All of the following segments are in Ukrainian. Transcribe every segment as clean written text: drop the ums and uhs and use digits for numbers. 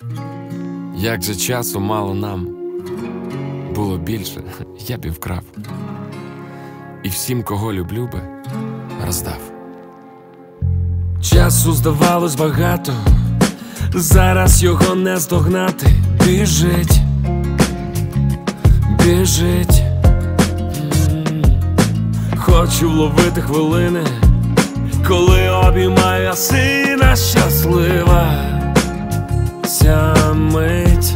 Як же часу мало нам, було більше, я б і вкрав, і всім, кого люблю би, роздав. Часу здавалось багато, зараз його не здогнати. Біжить, біжить. Хочу вловити хвилини, коли обіймає сина щаслива ця мить.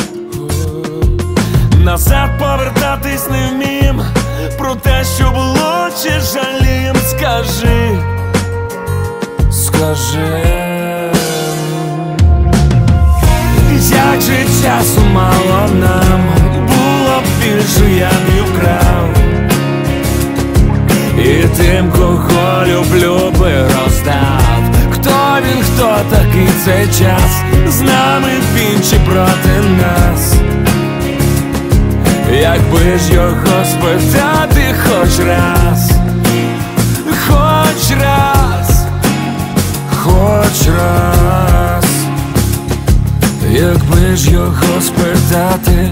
Назад повертатись не вмім, про те, що було, чи жалім. Скажи, скажи, як же часу мало нам, було б більше, я б і вкрав, і тим, кого люблю, би роздав. Хто він, хто такий цей час, з нами він чи проти нас? Якби ж його спитати хоч раз, хоч раз, хоч раз, якби ж його спитати.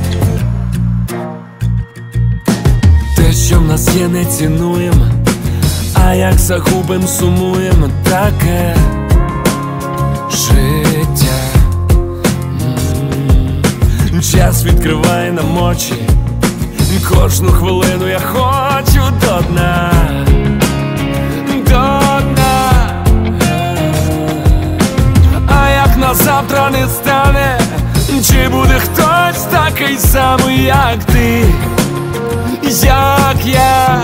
Те, що в нас є, не цінуєм, а як загубим, сумуєм. Таке життя. Час відкриває нам очі, кожну хвилину я хочу до дна, до дна. А як на завтра не стане, чи буде хтось такий самий, як ти, як я?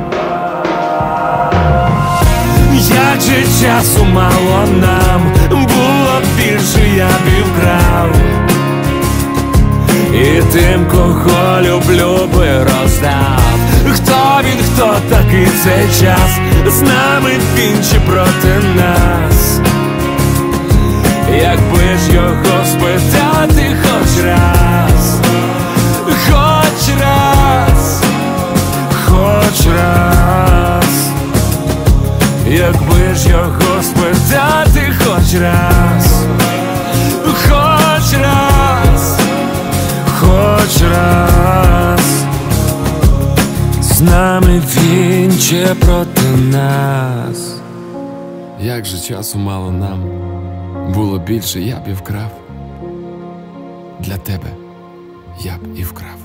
Як же часу мало нам, було б більше, я б і вкрав, і тим, кого люблю, би роздав. Хто він, хто такий цей час, з нами він чи проти нас? Якби ж його спитати хоч раз, хоч раз, хоч раз, якби ж його спитати хоч раз, хоч раз, хоч раз, з нами він чи проти нас? Як же часу мало нам, було більше, я б і вкрав, для тебе я б і вкрав.